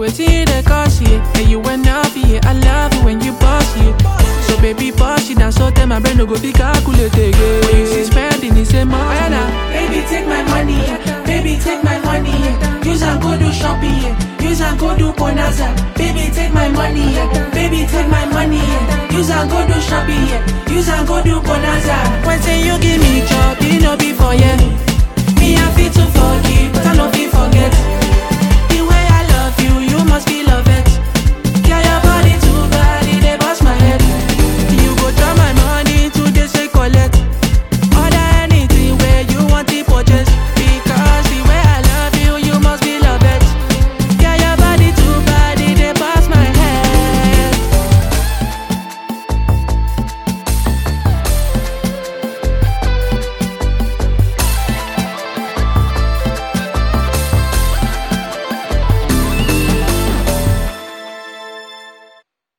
waiting the cause here. And you went up here. I love you when you boss here. So baby boss it down so tell my brain no go be calculated again. When you see spending the same money. Baby take my money, yeah. Baby take my money, yeah. Use and go do shopping, yeah. Use and go do bonanza. Baby take my money, yeah. Baby take my money, yeah. Use and go do shopping, yeah. Use and go do bonanza. When say you give me job, it no be for yeah. Me I fit to forgive, but I no fit forget.